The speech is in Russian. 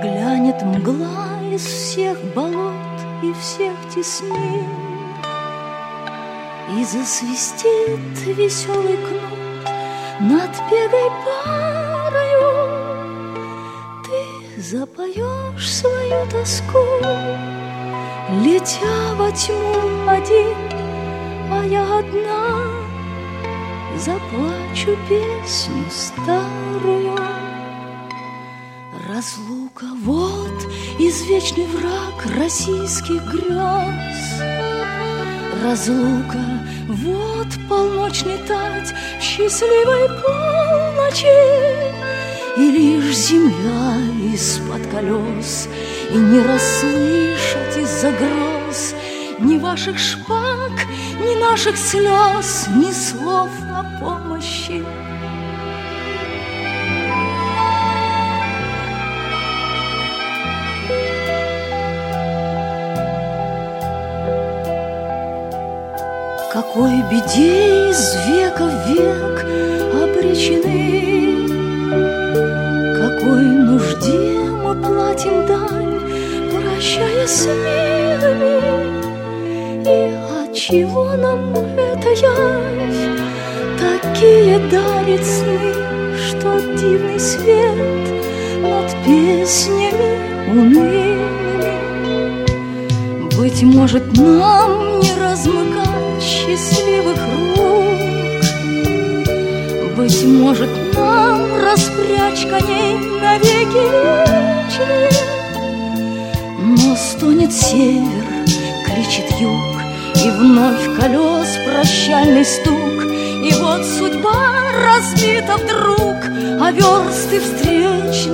Глянет мгла из всех болот и всех теснин, и засвистит веселый кнут над пегой парою. Ты запоешь свою тоску, летя во тьму один, а я одна заплачу песню старую. Разлука — вот извечный враг российских грез. Разлука — вот полночный тать счастливой полночи. И лишь земля из-под колес, и не расслышать из-за гроз ни ваших шпаг, ни наших слез, ни слов о помощи. Какой беде из века в век обречены, какой нужде мы платим дань, прощаясь с милыми. И отчего нам эта явь такие дарит сны, что дивный свет над песнями унылыми? Быть может, нам не размыкать счастливых рук, быть может, нам распрячь коней навеки вечные. Но стонет север, кричит юг, и вновь колес прощальный стук. И вот судьба разбита вдруг, а версты встречны